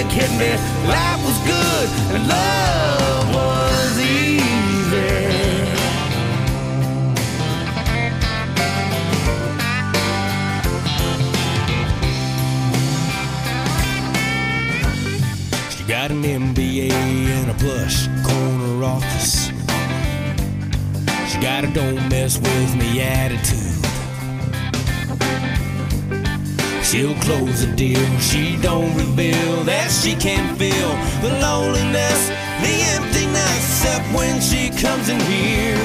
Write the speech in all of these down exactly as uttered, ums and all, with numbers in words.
music hit me, life was good and love was easy. She got an M B A and a plush corner office. She got a don't mess with me attitude. She'll close a deal, she don't reveal that she can feel the loneliness, the emptiness, except when she comes in here.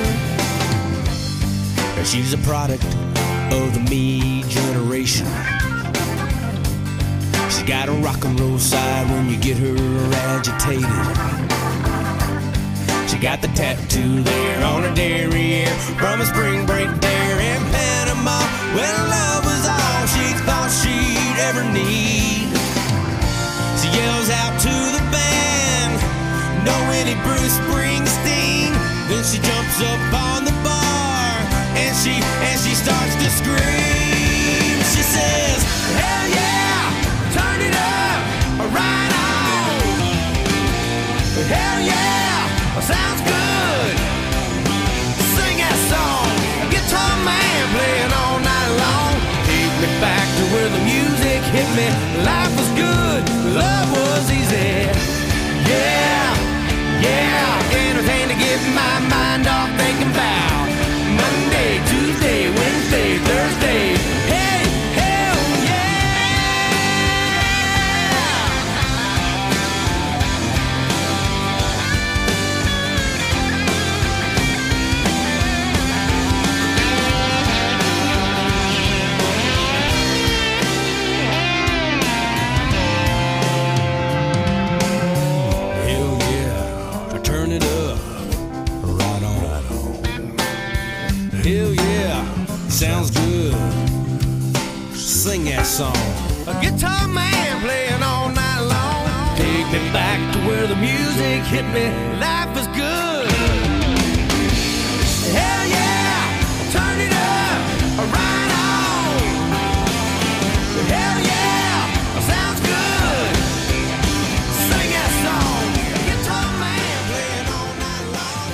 She's a product of the me generation. She's got a rock and roll side when you get her agitated. She got the tattoo there on her derriere from a spring break there in Panama, when love was all she thought she'd ever need. She yells out to the band, "Know any Bruce Springsteen?" Then she jumps up on the bar and she and she starts to scream. She says, "Hell yeah, turn it up, right on. Hell yeah, sounds good. Sing that song, guitar man playing all night long. Take me back to where the music hit me, life was good, love was easy. Yeah, yeah, anything to get my mind off thinking about Monday, Tuesday, Wednesday, Thursday. Hey, hell sounds good. Sing that song. A guitar man playing all night long. Take me back to where the music hit me, life was good. Hell yeah, turn it up, right on. Hell yeah, sounds good. Sing that song. A guitar man playing all night long.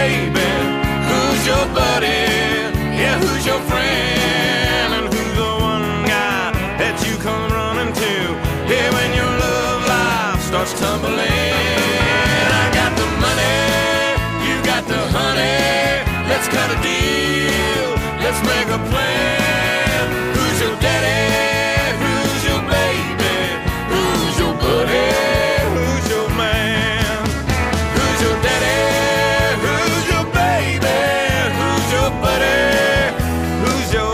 Buddy, yeah, who's your friend and who's the one starts tumbling. I got the money, you got the honey. Let's cut a deal, let's make a plan. Who's your daddy? Who's your baby? Who's your buddy? Who's your man? Who's your daddy? Who's your baby? Who's your buddy? Who's your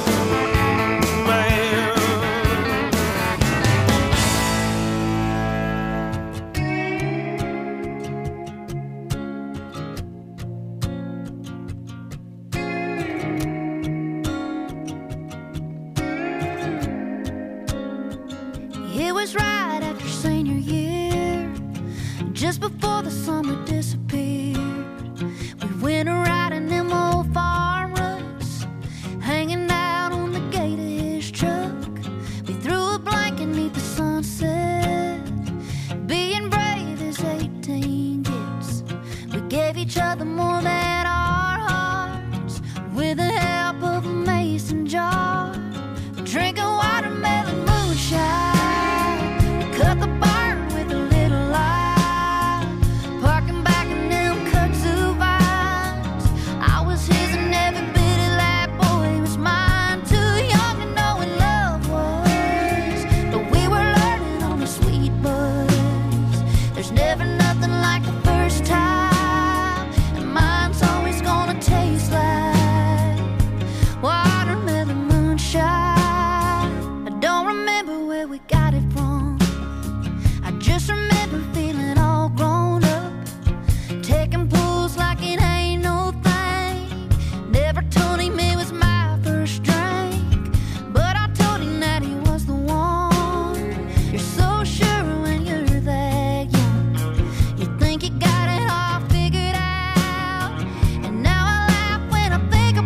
It was right after senior year, just before the summer disappeared. We went a riding them old farm ruts, hanging out on the gate of his truck. We threw a blanket neath the sunset, being brave as eighteen gets. We gave each other more than our hearts, with the help of a mason jar, drinking watermelon moonshine. Cut the barn with a little light, parking back in them kudzu vines. I was his and every bit of that boy was mine. Too young to know what love was, but we were learning on the sweet buzz. There's never nothing like the first time, and mine's always gonna taste like watermelon moonshine. I don't remember where we got it from, just remember feeling all grown up, taking pulls like it ain't no thing. Never told him it was my first drink, but I told him that he was the one. You're so sure when you're that young, you think you got it all figured out. And now I laugh when I think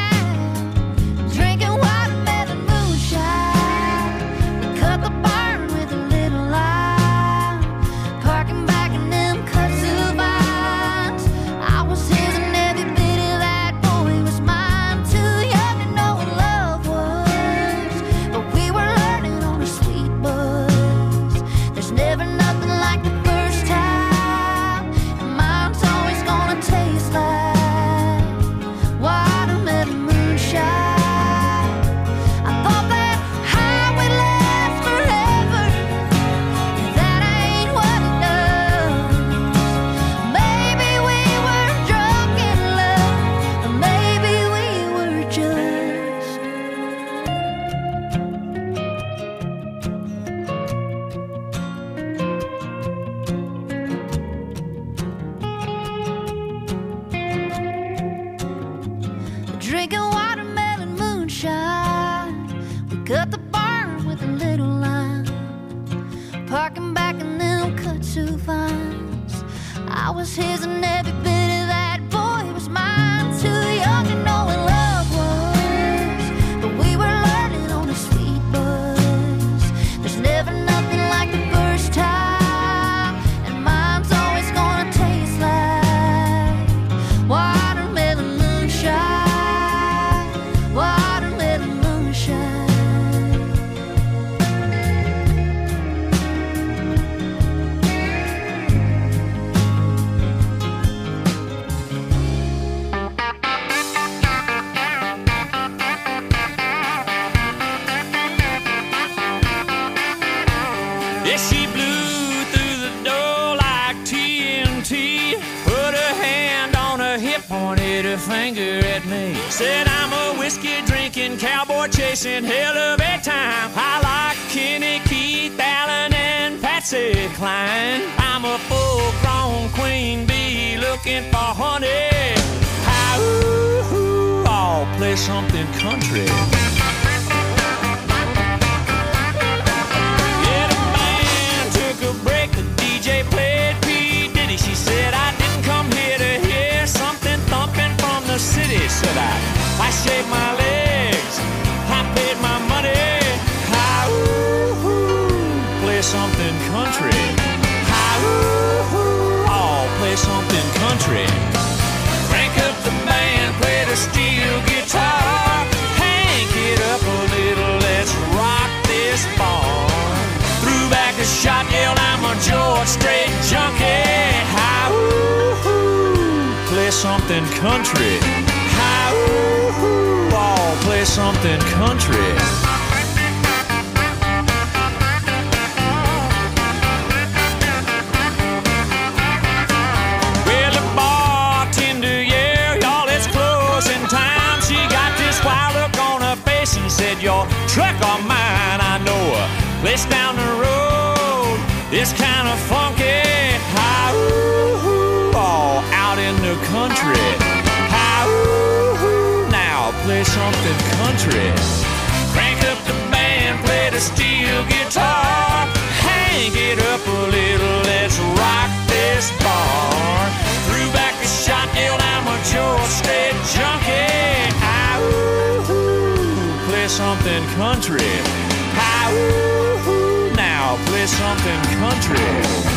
about drinking watermelon moonshine. We cut the barn with a little light, parking back in them kudzu vines. I was his and every bit of that boy was mine. Too young to know what love was, but we were learning on a sweet buzz. There's never nothing like the first time, and mine's always gonna taste like watermelon moonshine. I thought that high would last forever, that ain't what it does. Maybe we were drunk in love, or maybe we were just drinking watermelon moonshine. We cut the barn with a little line, parking back in them kudzu vines. I was his and every bit of that boy was mine. Too young to know what love was, but we were learning on a sweet buzz. There's never nothing like the first time, and mine's always gonna taste like watermelon moonshine. Watermelon moonshine. Yeah, she blew through the door like T N T, put her hand on her hip, pointed her finger at me, said I'm a whiskey drinking, cowboy chasing hell of a time. I like Kenny, Keith, Allen, and Patsy Cline. I'm a full-grown queen bee looking for honey. How, ooh, ooh, I'll play something country. City, said I. I shaved my legs, I paid my money. Hi, ooh, ooh, play something country. Hi, ooh, ooh, I'll play something country. Crank up the band, play the steel guitar. Hank, it country. Hi, ooh, ooh, oh, play something country. Well, the bartender, yeah, y'all, it's closing time. She got this wild look on her face and said, your truck or mine, I know a place down the road. It's kind of funky. Hi, ooh, ooh, oh, out in the country. Hi, ooh, ooh, now play something country. Crank up the band, play the steel guitar. Hang it up a little, let's rock this bar. Threw back a shot, yelled, I'm a George Strait junkie. Hi, ooh, ooh, play something country. Hi, ooh, ooh, now play something country.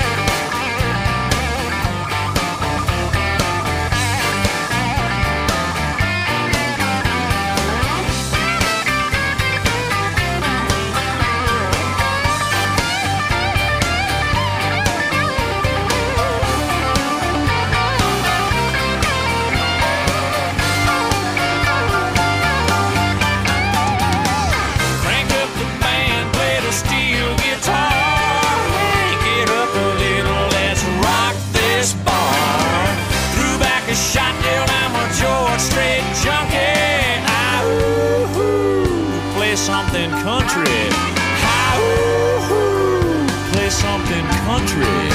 Something country. Hi, ooh, ooh, play something country.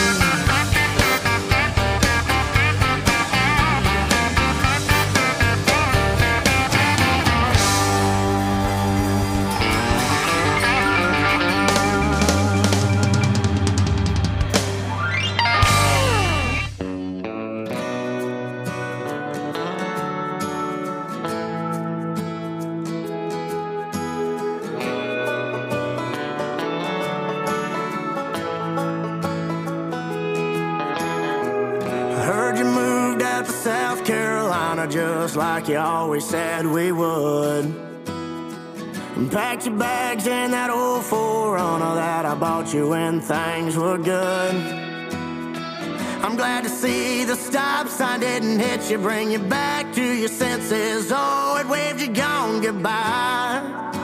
Just like you always said we would. And packed your bags in that old four runner that I bought you when things were good. I'm glad to see the stop sign didn't hit you, bring you back to your senses. Oh, it waved you gone goodbye.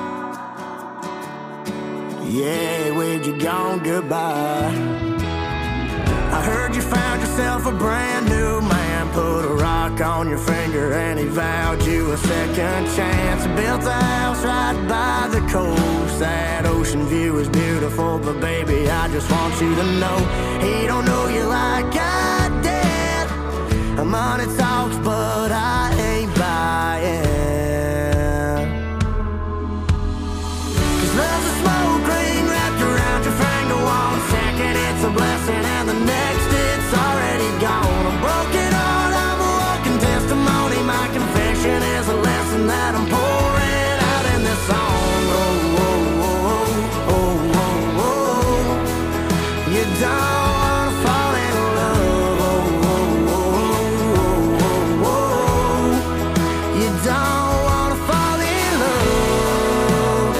Yeah, it waved you gone goodbye. I heard you found yourself a brand new man, put a rock on your finger and he vowed you a second chance. Built a house right by the coast, that ocean view is beautiful, but baby, I just want you to know he don't know you like I did. Money talks, but I ain't buying. Cause love's a smoke ring wrapped around your finger. One second it's a blessing and the next it's already gone. A broken heart, I'm a walking testimony. My confession is a lesson that I'm pouring out in this song. Oh, oh, oh, oh, oh, oh. You don't wanna fall in love. Oh, oh, oh, oh, oh, oh. You don't wanna fall in love.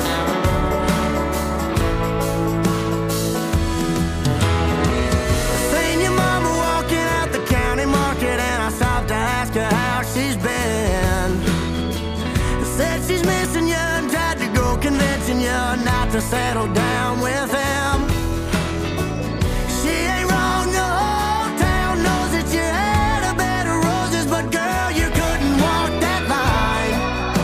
Seen your mama walking out the county market and I stopped to ask her how she's been. Said she's missing you and tried to go convincing you not to settle down with him. She ain't wrong, the whole town knows that you had a bed of roses, but girl, you couldn't walk that line.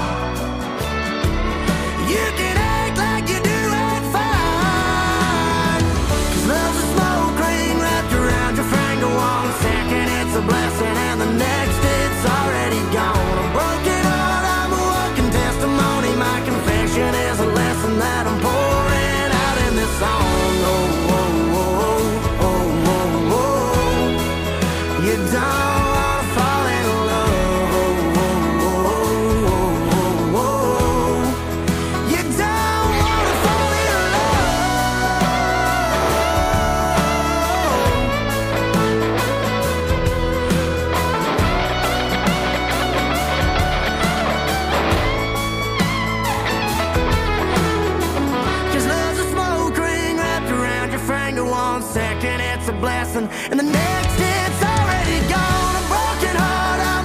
You can act like you do it fine. Cause love's a smoke ring wrapped around your finger. One second it's a blessing and the next it's already gone. A broken heart, I'm a walking testimony. My confession is a lesson that I'm pouring out in this song. Oh, oh, oh, oh, oh, oh. You don't wanna fall in love. Oh, oh, oh, oh, oh, oh. You don't wanna fall in love. Cause love's a smoke ring wrapped around your finger. One second it's a blessing and the next it's already gone. A broken heart,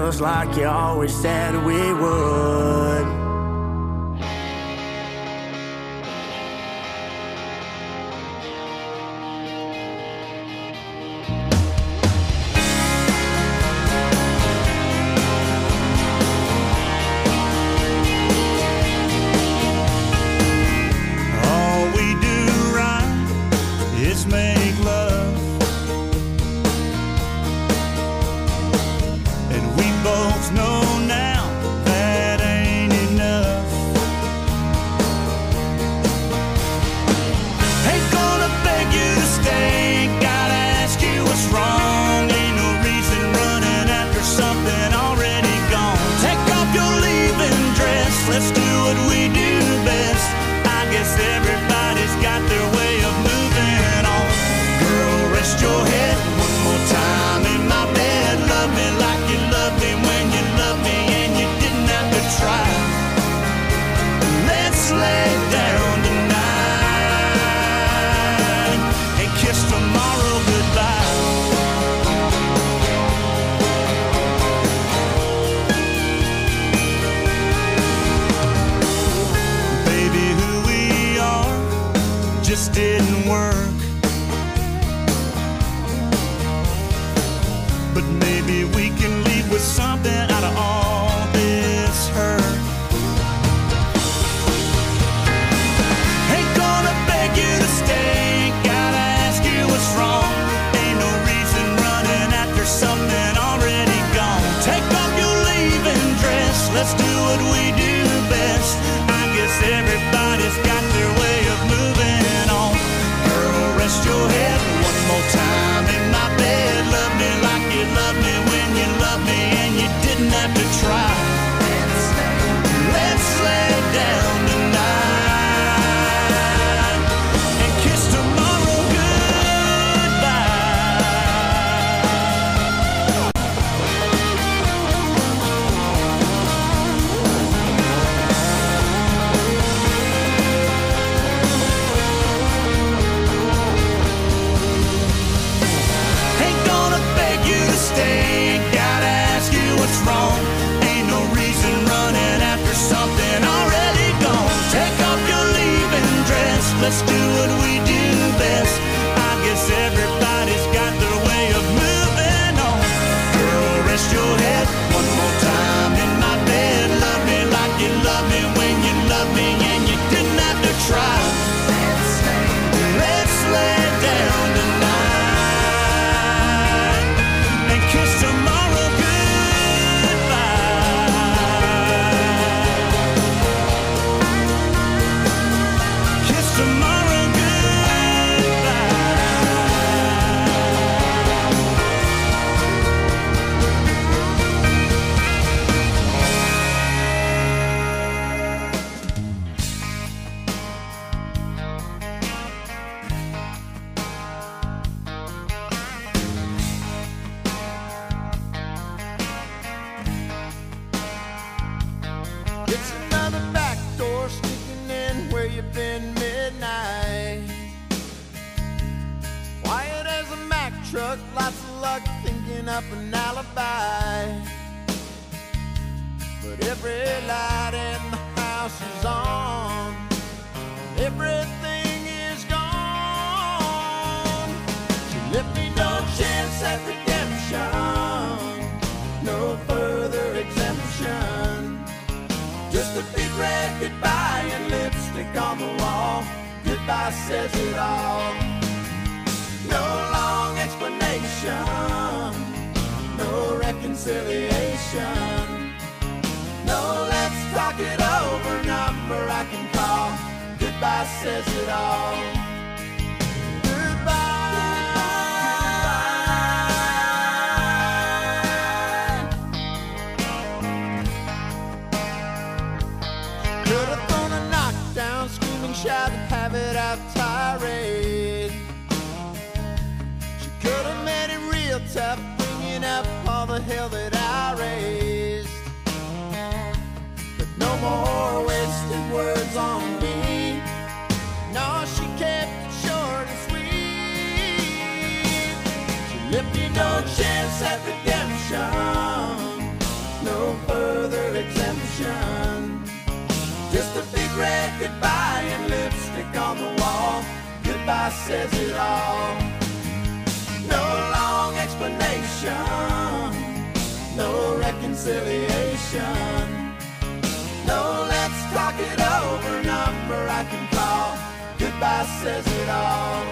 just like you always said we would. If you don't chance at redemption, Just a big red goodbye and lipstick on the wall. Goodbye says it all. No long explanation, no reconciliation. No, let's talk it over, number I can call. Goodbye says it all.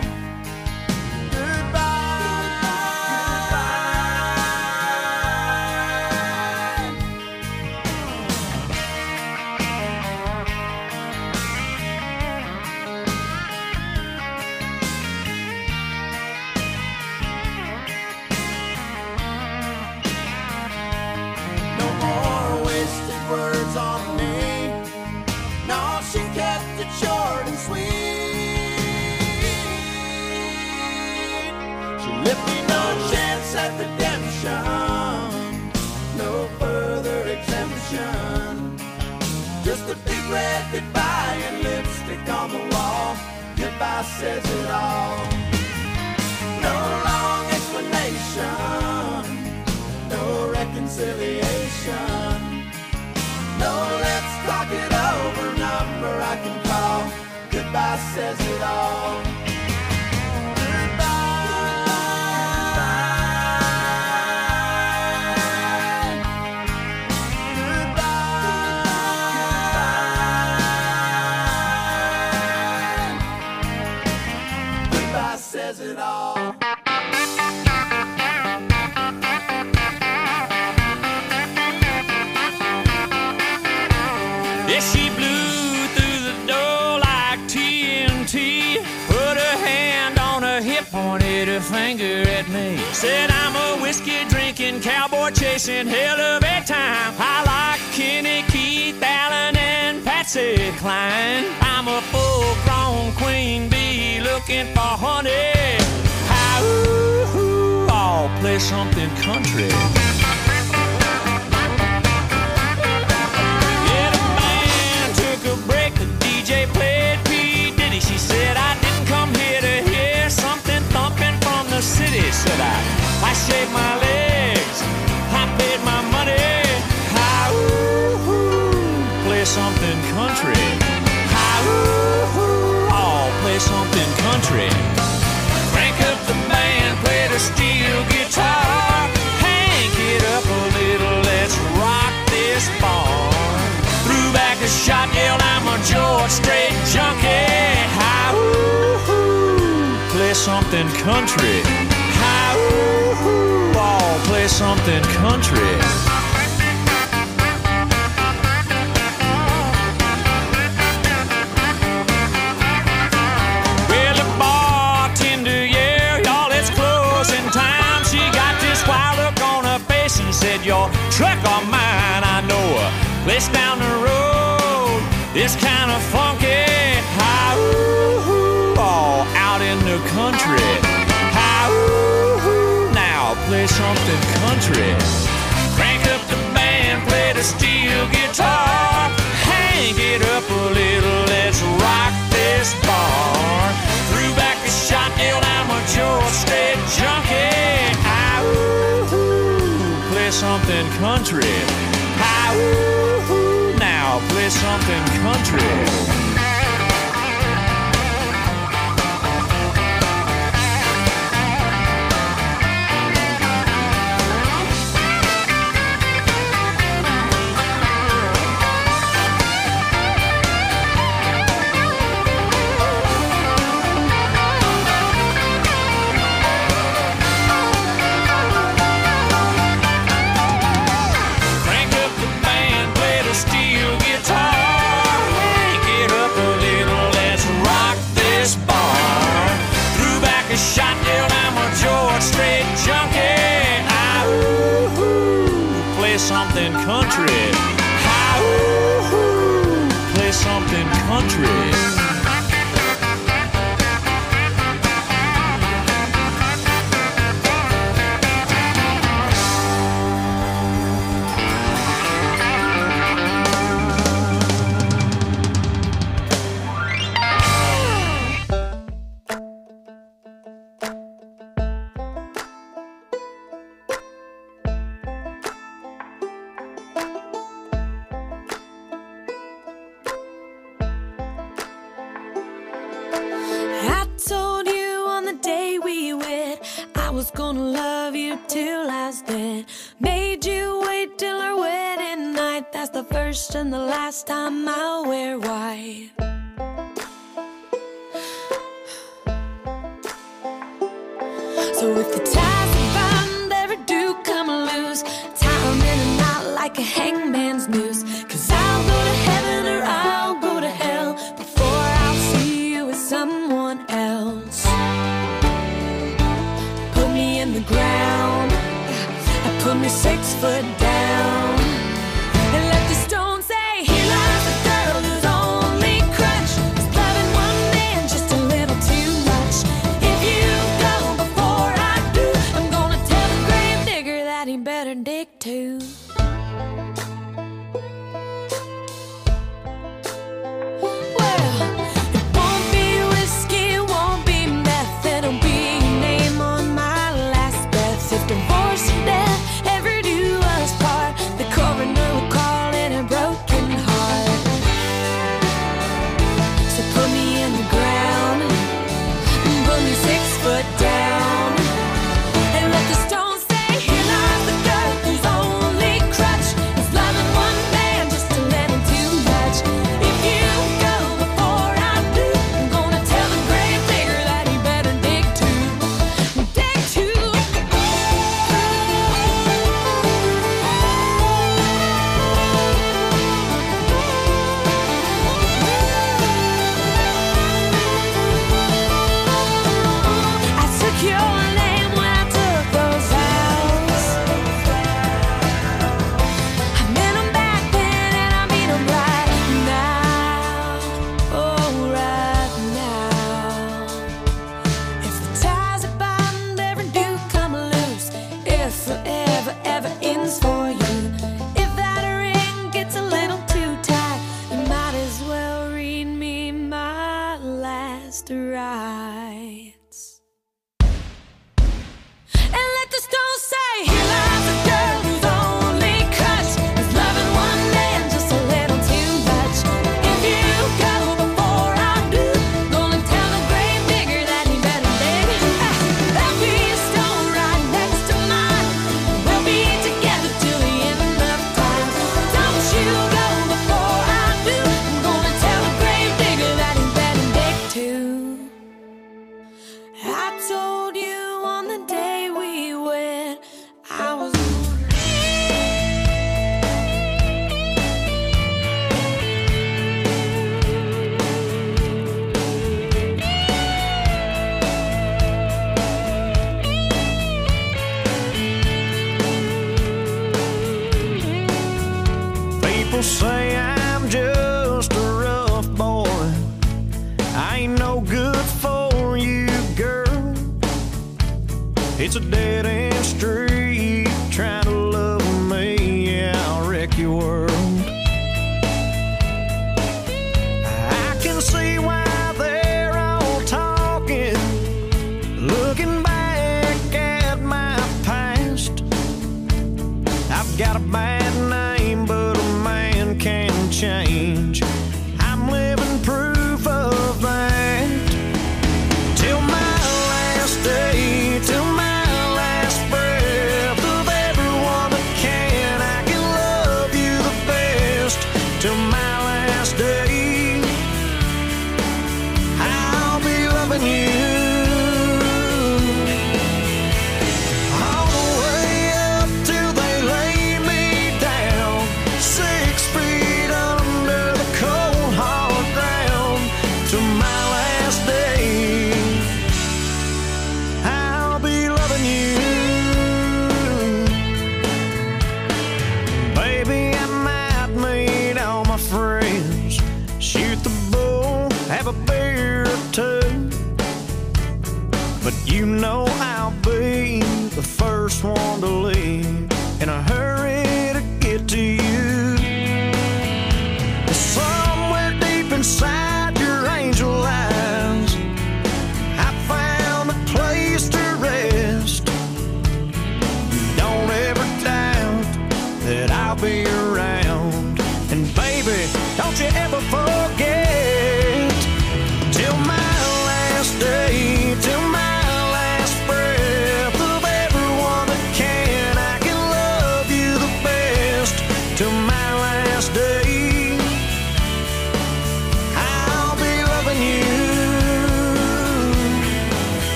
Red goodbye and lipstick on the wall. Goodbye says it all. No long explanation, no reconciliation. No, let's talk it over, number I can call. Goodbye says it all. Says it all. Yeah, she blew through the door like T N T. Put her hand on her hip, pointed her finger at me. Said I'm a whiskey drinking, cowboy chasing hell of a time. I like Kenny, Keith, Allen, and Patsy Cline. I'm a full-grown queen bee looking for honey. How, ooh, ooh, I'll play something country. Yeah, the band took a break, the D J played P. Diddy. She said I didn't come here to hear something thumping from the city. Said I, I shaved my legs, I paid my money. How, ooh, ooh, play something country. How, ooh, ooh, I'll play something country. Crank up the band, play the steel guitar. Hank it up a little, let's rock this barn. Threw back a shot, yelled I'm a George Strait junkie. How, ooh, ooh, play something country. How, ooh, ooh, I'll play something country. Said your truck or mine, I know a place down the road. It's kind of funky. How, ooh, ooh, all out in the country. How, ooh, ooh, now play something country. Crank up the band, play the steel guitar. Hang it up a little, let's rock this bar. Threw back a shot, yelled I'm a George Strait junkie. How, ooh, ooh, play something country. How, ooh, ooh, now play something country. Something country. How, ooh, ooh, play something country. was gonna love you till I was dead. Made you wait till our wedding night. That's the first and the last time I'll wear white. So if the ties of bond ever do come loose, tie 'em in a knot like a hangman's noose. 'Cause I'll go to heaven or I'll go to hell before I'll see you with someone else. Put me in the ground, put me six foot down, and let the stone say, here lies a girl whose only crutch is loving one man just a little too much. If you go before I do, I'm gonna tell the grave digger that he better dig too. Well, it won't be whiskey, it won't be meth, it'll be your name on my last breath. If divorce and death ever do us part, the coroner will call it a broken heart. So put me in the ground, put me six foot down, and let the stone say, here lies the girl whose only crutch is loving one man just a little too much. If you go before I do, I'm gonna tell the grave digger that he better dig too, dig too. I took your name when I took those vows. I meant 'em back then and I mean 'em right now. Oh, right now. If the ties of bond ever do come loose, if forever ever ends for you, if that ring gets a little too tight, you might as well read me my last rites. And let the stone say, here lies a girl whose only crutch is loving one man just a little too much. If you go before I do, gonna tell the grave digger that he better dig. Ah, there'll be a stone right next to mine. We'll be together till the end of time. Don't you go before I do, I'm gonna tell the grave digger that he better dig too. I told you on the day we wed, I was People say I'm just a rough boy. I ain't no good for you, girl. It's a dead end street trying to love me. Yeah, I'll wreck your world. I can see why they're all talking, looking back at my past. I've got a bad name, but a man can change. I'm living proof of that. Till my last day, till my last breath of everyone that can, I can love you the best. Till my last day, I'll be loving you. All the way up till they lay me down, six feet under the cold hard ground. Till my last day, I'll be loving you. Baby, I might meet all my friends, shoot the bull, have a beer or two, but you know I'll be the first one to leave in a hurry to get to you. Somewhere deep inside your angel eyes, I found a place to rest. Don't ever doubt that I'll be around. And baby, don't you ever forget, till my last day, till my last breath of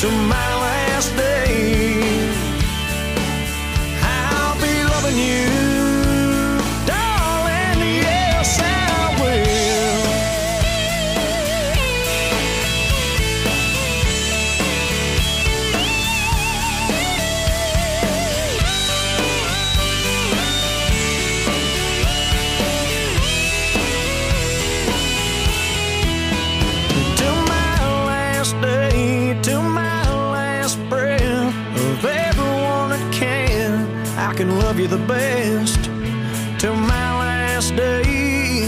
till my last day. I'll be loving you, darling, yes I will. Till my last day, till my last breath, of everyone that can, I can love you the best. Till my last day,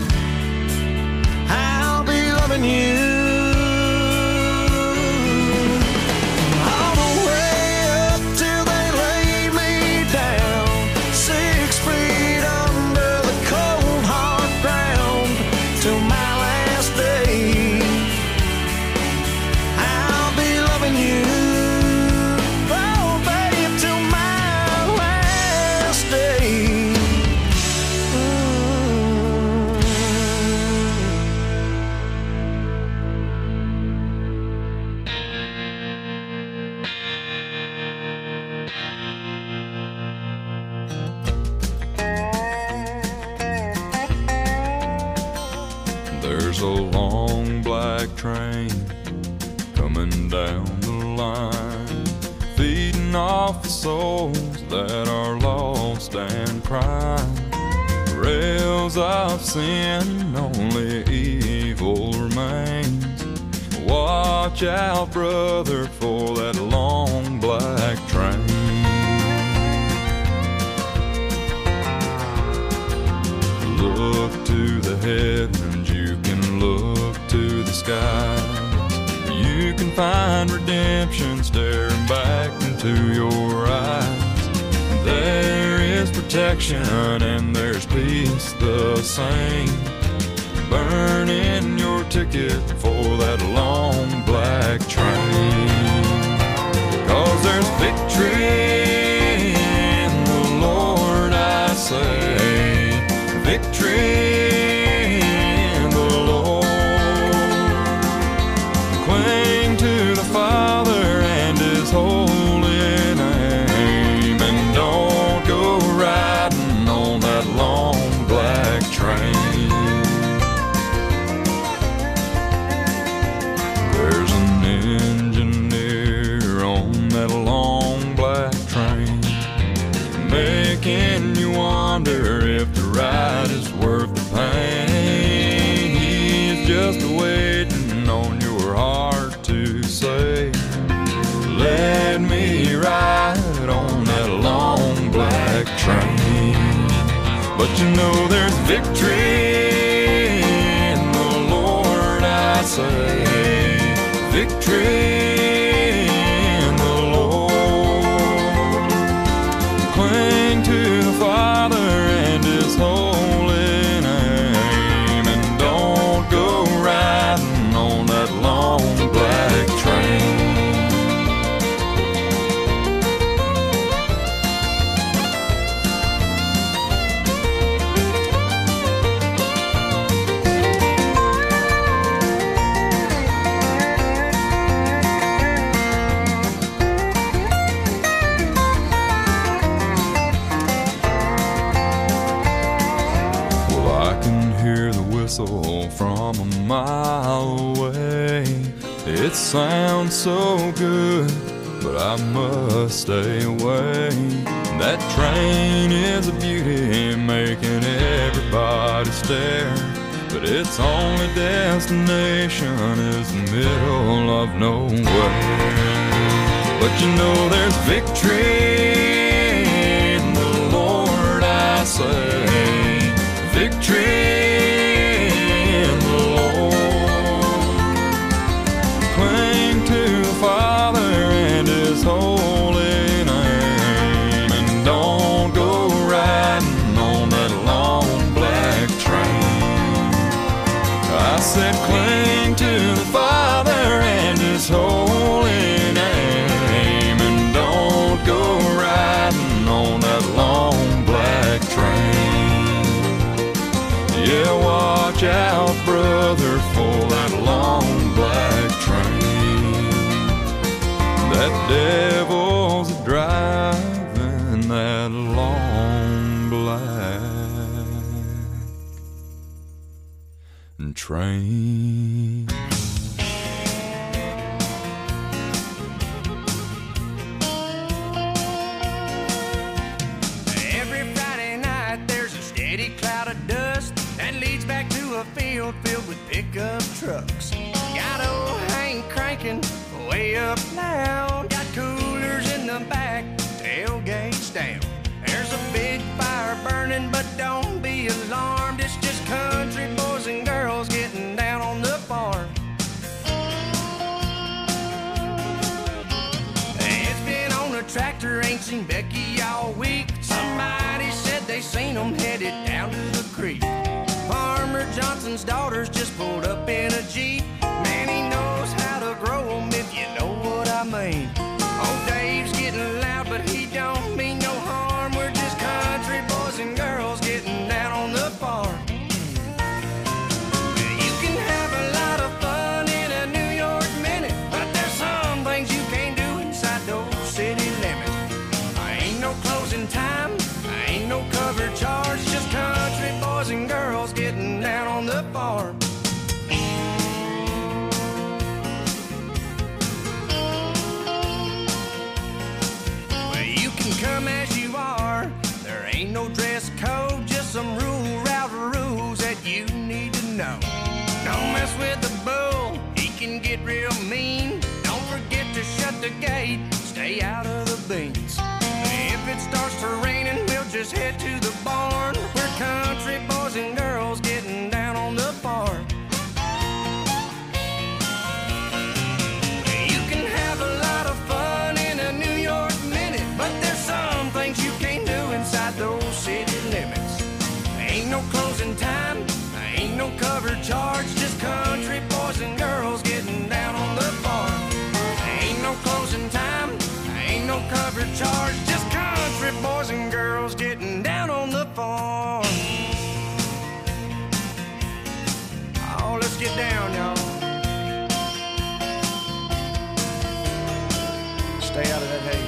I'll be loving you. All the way up till they lay me down, six feet under the cold hard ground. Till my last day, I'll be loving you. Oh, babe, till my last day. There's a long black train coming down the line, feeding off the souls that are lost and crying. Rails of sin, only evil remains. Watch out, brother, for that long black train. Look to the heavens, you can look to the skies. You can find redemption staring back into your eyes. There is protection and there's peace the same. Burn in your ticket for that long black train. 'Cause there's victory in the Lord, I say. Victory in the Lord. Cling to the Father and His holy name, and don't go riding on that long black train. There's an engineer on that long black train, making you wonder if the ride is worth the pain. He's just waiting on your heart to say, let me ride on that long black train. But you know there's victory in the Lord, I say. Victory in the Lord. Cling to the Father and His holy name, and don't go riding on that long black train. From a mile away, it sounds so good, but I must stay away. That train is a beauty, making everybody stare, but its only destination is the middle of nowhere. But you know there's victory in the Lord, I say. Victory. Father and His holy name, and don't go riding on that long black train. I said cling to the Father and His holy name, and don't go riding on that long black train. Yeah. That devil's driving that long black train. Every Friday night there's a steady cloud of dust that leads back to a field filled with pickup trucks. Got old Hank cranking way up loud. Got coolers in the back, tailgates down. There's a big fire burning, but don't be alarmed. It's just country boys and girls getting down on the farm. It's been on a tractor, ain't seen Becky all week. Somebody said they seen them headed down to the creek. Farmer Johnson's daughters just pulled up in a Jeep. Man, he knows how to grow them, if you know what I mean. Old Dave's getting loud, but he don't mean no harm. We're just country boys and girls getting down on the farm. You can have a lot of fun in a New York minute, but there's some things you can't do inside those city limits. I ain't no closing time, I ain't no cover charge, just country boys and girls getting down on the farm. Well, you can come as you are, there ain't no dress code, just some rule route rules that you need to know. Don't mess with the bull, he can get real mean. Don't forget to shut the gate, stay out of the beans. If it starts to raining, we'll just head to the barn. We're country boys and girls getting down on the farm. You can have a lot of fun in a New York minute, but there's some things you can't do inside those city limits. Ain't no closing time, ain't no cover charge, just country boys and girls getting down on the farm. Ain't no closing time, ain't no cover charge, just country boys and girls getting down on the farm. Oh, let's get down, y'all. Stay out of that hay.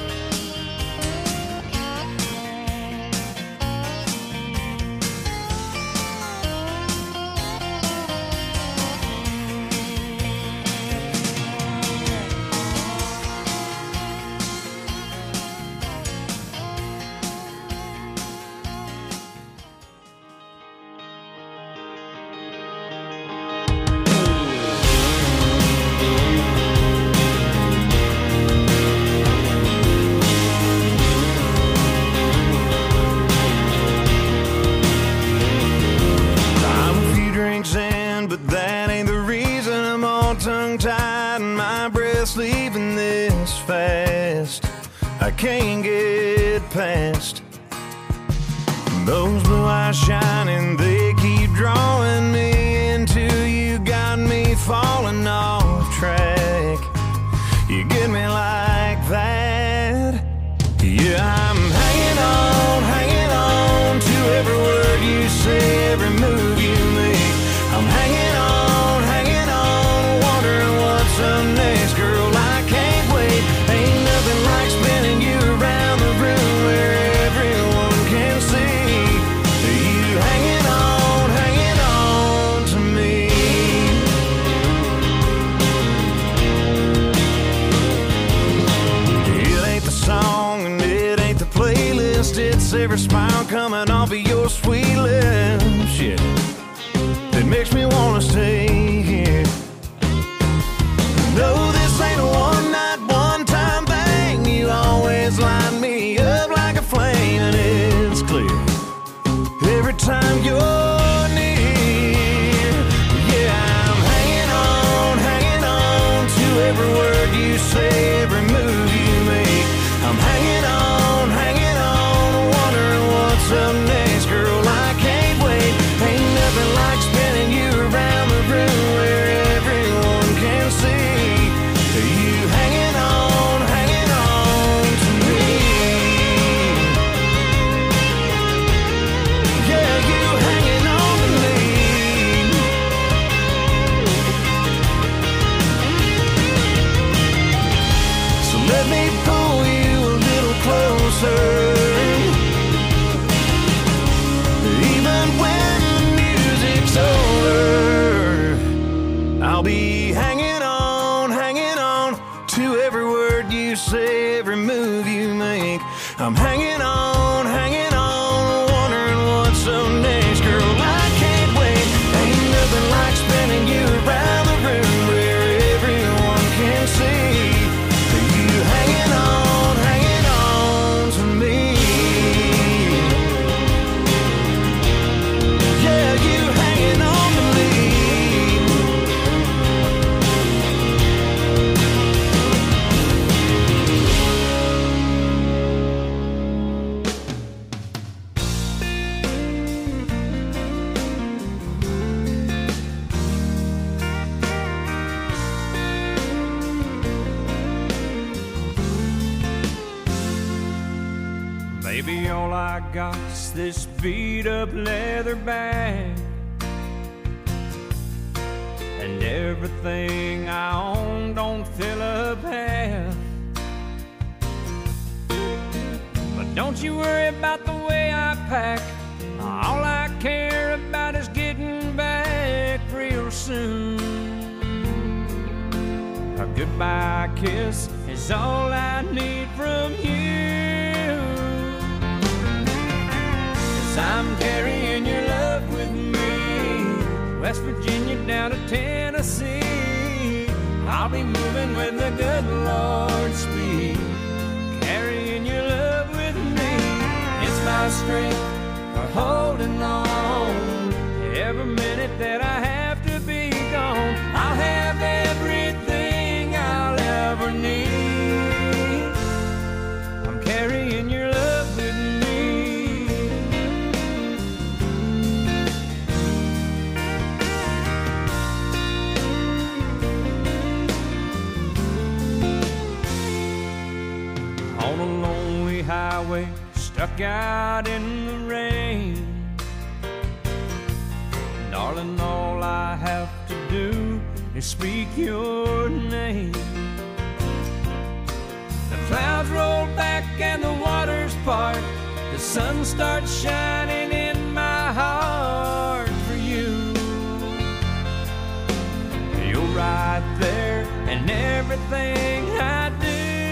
Leaving this fast, I can't get past those blue eyes shining. They keep drawing me into you, got me falling off track. You get me like that. Yeah, I'm hanging on, hanging on to every word you say, every move you make. I'm hanging on, hanging on, wondering what's up next, girl. I can't wait. Ain't nothing like spinning you around the room where everyone can see you hanging on, hanging on to me. It ain't the song and it ain't the playlist, it's every smile coming off of your sweet lips. Yeah, that makes me wanna stay here. No, this ain't a one-night, one-time thing. You always line me up like a flame, and it's clear every time you're near. Yeah, I'm hanging on, hanging on to every word you say, every move you make. I'm hanging on, hanging on, wondering what's up next, girl. I can't wait. Ain't nothing like spinning you around the room where everyone can see you hanging on, hanging on to me. Yeah, you hanging word you say, every move you make. I'm hanging on, hanging on, wondering what's up next. Girl, I can't wait. Ain't nothing like spinning you around the room where everyone can see you hanging on, hanging on to me. Yeah, you hanging on to me. Baby, all I got is this beat up leather bag, and everything I own don't fill up half. But don't you worry about the way I pack. All I care about is getting back real soon. A goodbye kiss is all I need from you. I'm carrying your love with me, West Virginia down to Tennessee. I'll be moving with the good Lord's speed, carrying your love with me. It's my strength for holding on. Every minute that I have to be gone, I'll have everything I'll ever need. I'm carrying your love with me. On a lonely highway, stuck out in the rain. Darling, all I have to do is speak your name. The clouds roll back and the waters part. The sun starts shining in my heart for you. You're right there in everything I do.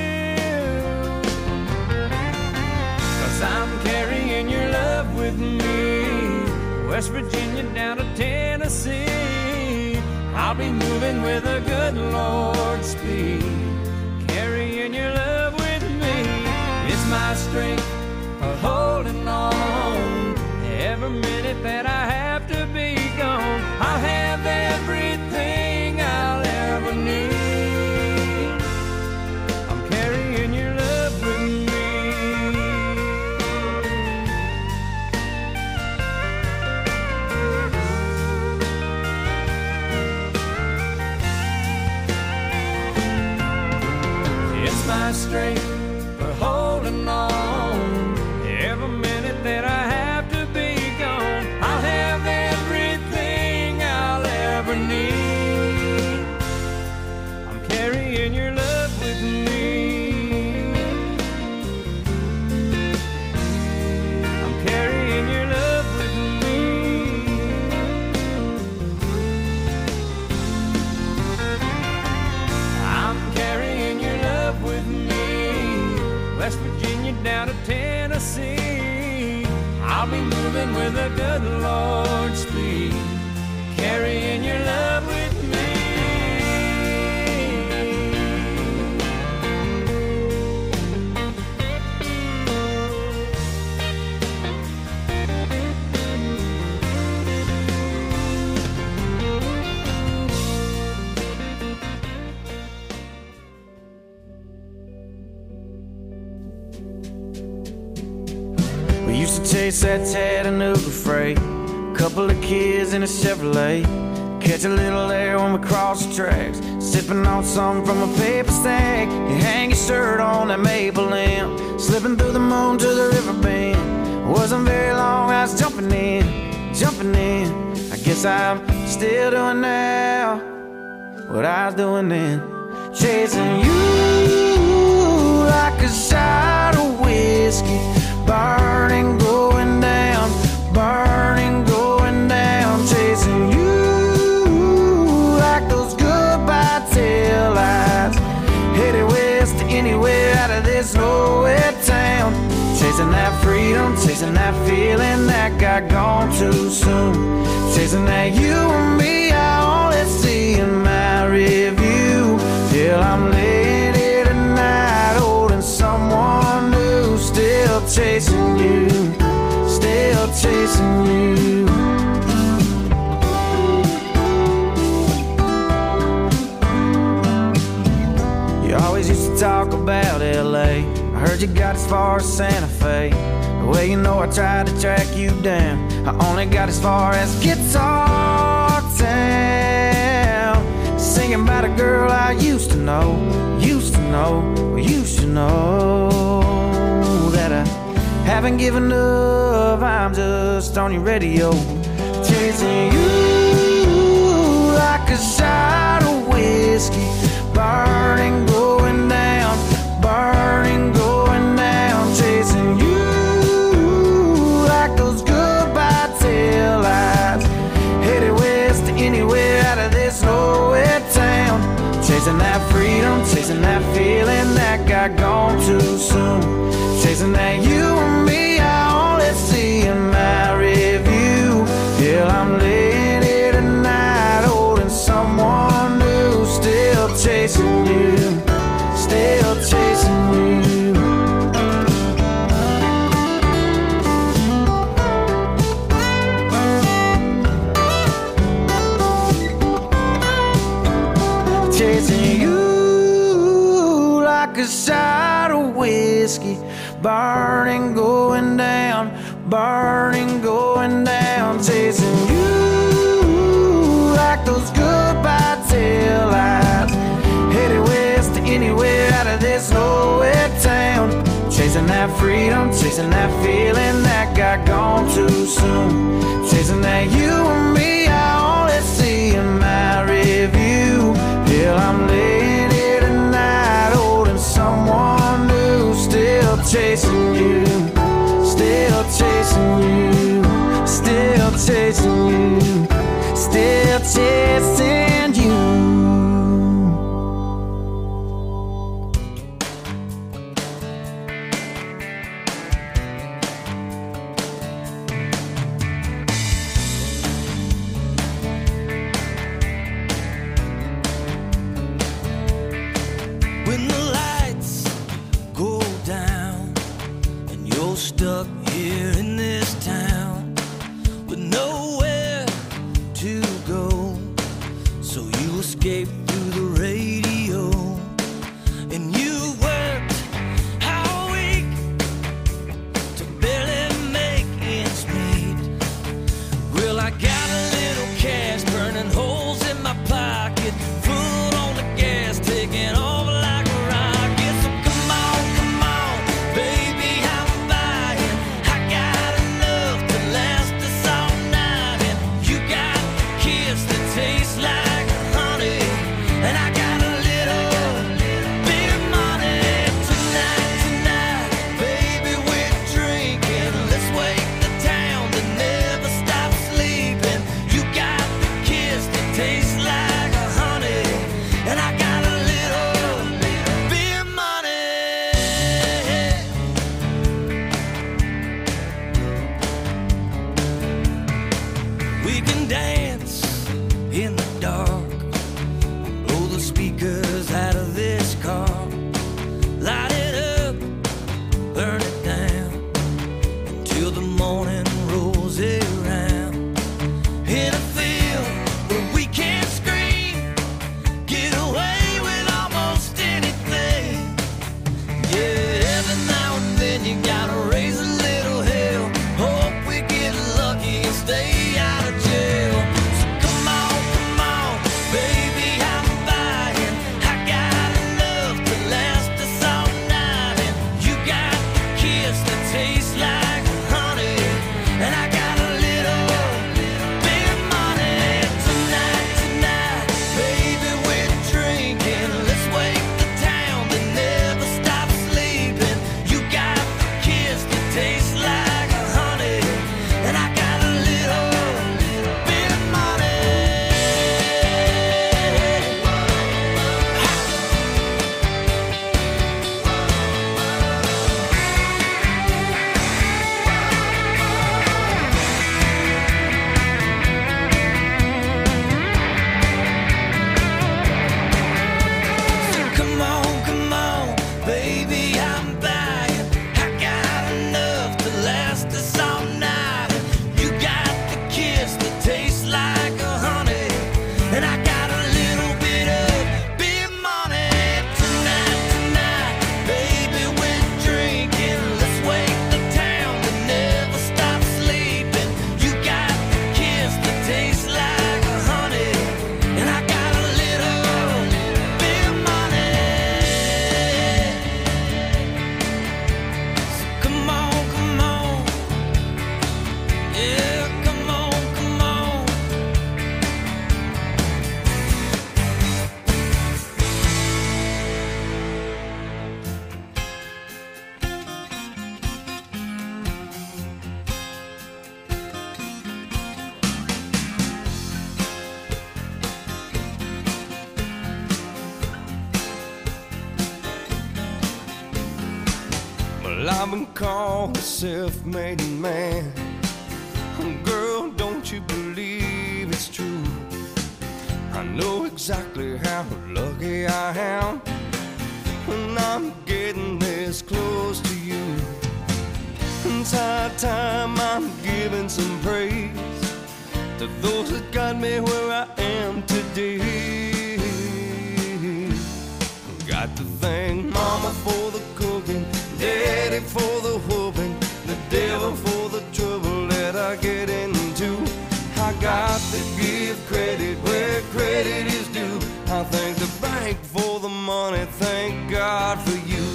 I'm carrying your love with me, West Virginia down to Tennessee. I'll be moving with a good Lord's speed, carrying your love with me. It's my strength for holding on. Every minute that I have to be gone, I'll have everything I'll ever need. I'm carrying your love with me. My strength for holding on. Every minute that I have to be gone, I'll have everything I'll ever need. I'm carrying your love with me. I'm carrying your love with me. I'm carrying your love with me, West Virginia down to Tennessee. I'll be moving with a good Lord's speed, carrying your love with me. We used to chase that Chattanooga freight, couple of kids in a Chevrolet, catch a little air when we cross the tracks, sipping on something from a paper stack. You hang your shirt on that maple limb, slipping through the moon to the river bend. Wasn't very long, I was jumping in, jumping in. I guess I'm still doing now what I was doing then, chasing you like a shot of whiskey, burning, going down, burning, going down, chasing you like those goodbye tail lights, headed west of this nowhere town. Chasing that freedom, chasing that feeling that got gone too soon. Chasing that you and me, I only see in my review. Till I'm laying here tonight, holding someone new. Still chasing you, still chasing you. You always used to talk about L A. I heard you got as far as Santa Fe. Well, you know I tried to track you down. I only got as far as Guitar Town. Singing about a girl I used to know, used to know, used to know. That I haven't given up, I'm just on your radio. Chasing you like a shot of whiskey. Burning, going down, burning, going down. Chasing you like those goodbye tail lights. Headed west to anywhere out of this nowhere town. Chasing that freedom, chasing that feeling that got gone too soon. Chasing that you and me, I only see in my review. Till I'm laying here tonight, holding someone new. Still chasing you, still chasing you. Chasing you like a shot of whiskey. Burning, going down, burning, going down. Chasing you like those goodbye tail lights. Headed west to anywhere out of this nowhere town. Chasing that freedom, chasing that feeling that got gone too soon. Chasing that you and me, I only see in my review. Till I'm laying here tonight, holding someone new. Still chasing you, still chasing you, still chasing you, still chasing you. When the lights go down and you're stuck here in this town with nowhere to go, so you escape through the radio, and you worked all week to barely make ends meet. Well, I got a little cash burning holes in my pocket, foot on the gas, taking off like a rocket. So come on, come on, baby, I'm buying. I got enough baby, I'm buying. I got enough to last us all night. You got the kiss that tastes like a honey, and I got a little bit of big money. Tonight, tonight, baby, we're drinking. Let's wake the town to never stop sleeping. You got the kiss that tastes like a honey, and I got a little bit of money. So come on, come on. Yeah, come on, come on. Well, I've been called a self-made man. Girl, don't you believe it's true? I know exactly how lucky I am when I'm getting this close to you. It's high time I'm giving some praise to those that got me where I am today. Got to thank Mama for the cooking, Daddy for the whooping, the devil for the trouble that I get into. I got to give credit where credit is due. I thank the bank for the money, thank God for you.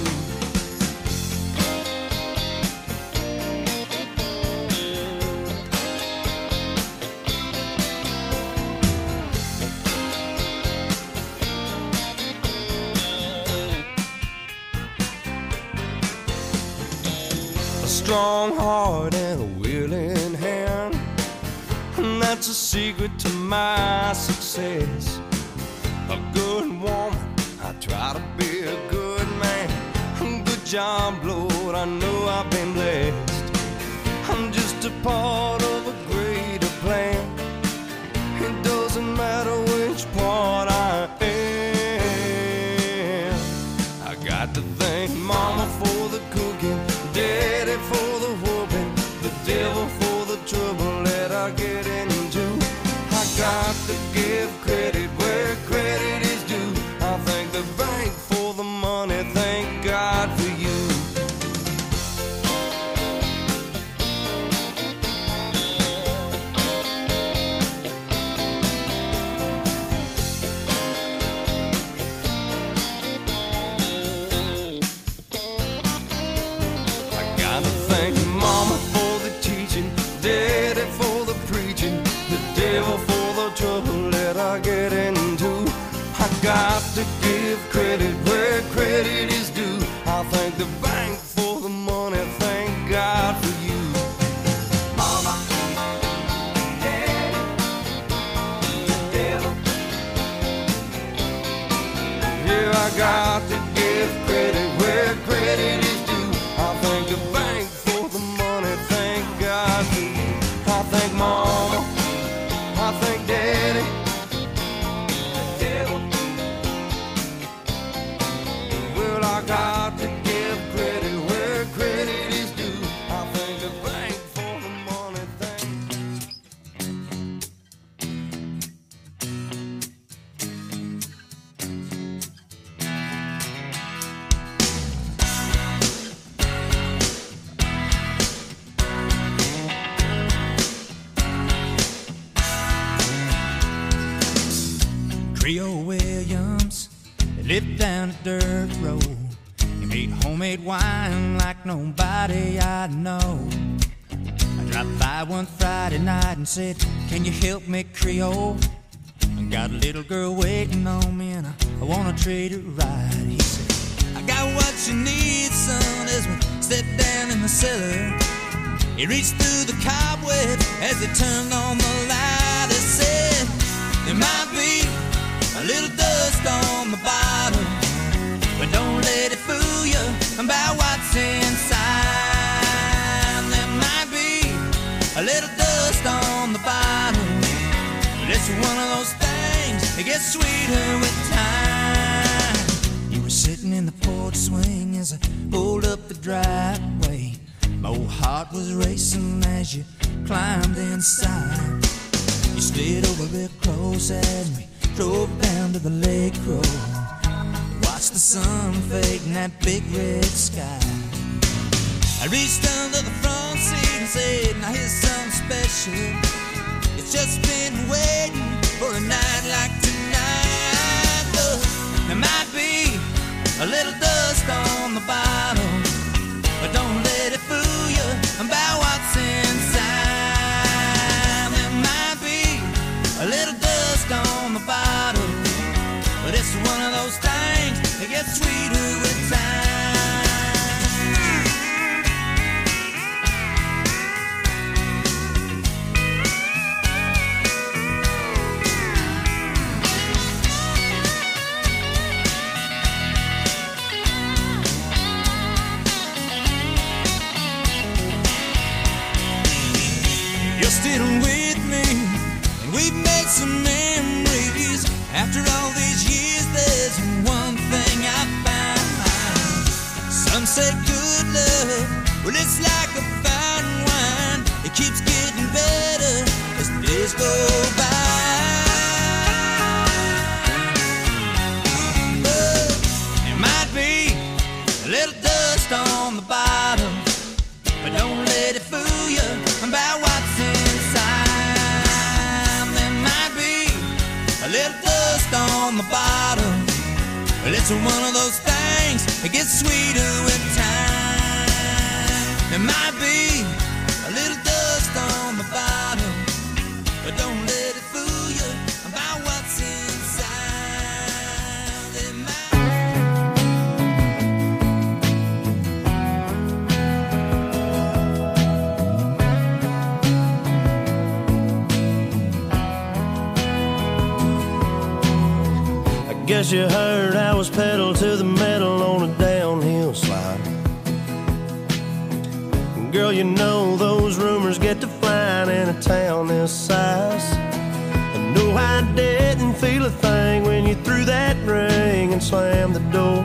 A strong heart and a willing hand, and that's a secret to my success. A good woman, I try to be a good man. Good job, Lord, I know I've been blessed. I'm just a part of a greater plan. It doesn't matter which part I am. I got to thank Mama for the cooking, Daddy for the whooping, the devil for the trouble that I get into. I got to give credit where credit is due. I thank the bank for the money, thank God for you. I gotta thank Mama for the teaching, Daddy for the preaching, the devil for the trouble that I get into. I got to give credit where credit is due. I thank the bank for the money, thank God for you. Mama, Daddy, the devil. Yeah, I got to give credit where credit is due. I thank the bank for the money, thank God for you. I thank Mama, I thank Daddy, the devil. Well, I got to give credit where credit is due. I thank the bank for the money, thank Creole Williams, he lived down a dirt road. He made homemade wine like nobody I know. I dropped by one Friday night and said, can you help me, Creole? I got a little girl waiting on me and I, I wanna treat her right. He said, I got what you need, son, as we stepped down in the cellar. He reached through the cobweb as he turned on the light. He said, there might be a little dust on the bottom, but don't let it fool you about what's inside. There might be a little dust on the bottom, but it's one of those things that gets sweeter with time. You were sitting in the porch swing as I pulled up the driveway. My old heart was racing as you climbed inside. You slid over real close as we drove down to the lake road. Watched the sun fade in that big red sky. I reached under the front seat and said, now here's something special. It's just been waiting for a night like tonight. Look, there might be a little dust on the bottom, but don't let it fool you about what's inside. There might be a little dust on the bottom, but it's one of those things that gets sweeter with time. You're still with me, and we've made some memories. After all these years, there's one thing I find. Some say good love, well, it's like a fine wine. It keeps getting better as the days go by. But there might be a little dust on the bottom, but don't let it fool you about what's inside. There might be a little dust on the bottom, but it's one of those things that gets sweeter with time. There might be a little dust on the bottom, but don't let it fool you about what's inside. There might Guess you heard I was pedal to the metal on a downhill slide. Girl, you know those rumors get to flying in a town this size. And no, I didn't feel a thing when you threw that ring and slammed the door.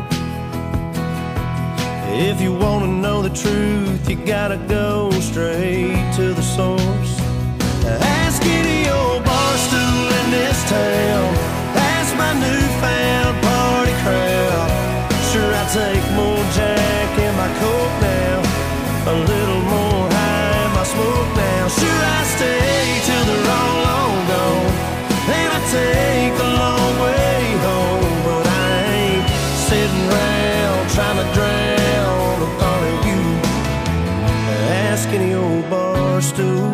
If you want to know the truth, you gotta go straight to the source. Ask any old bar stool in this town, my newfound party crowd. Sure, I take more Jack in my coke now, a little more high in my smoke now. Sure, I stay till they're all long gone, and I take the long way home. But I ain't sitting around trying to drown the thought of you. Ask any old bar stool.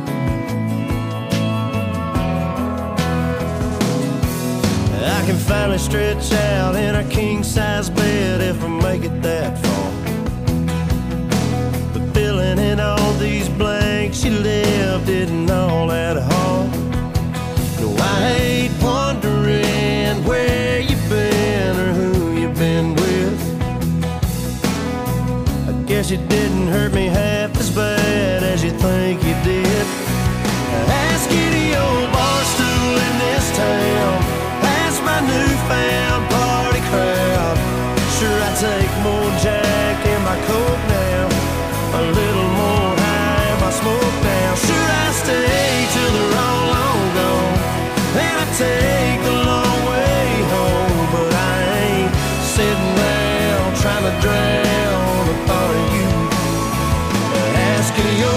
I can finally stretch out in a king-size bed if I make it that far. But filling in all these blanks you left isn't all that hard. No, I hate wondering where you've been or who you've been with. I guess you didn't hurt me half as bad as you think you did. Ask any old bar stool in this town, my newfound party crowd. Sure, I take more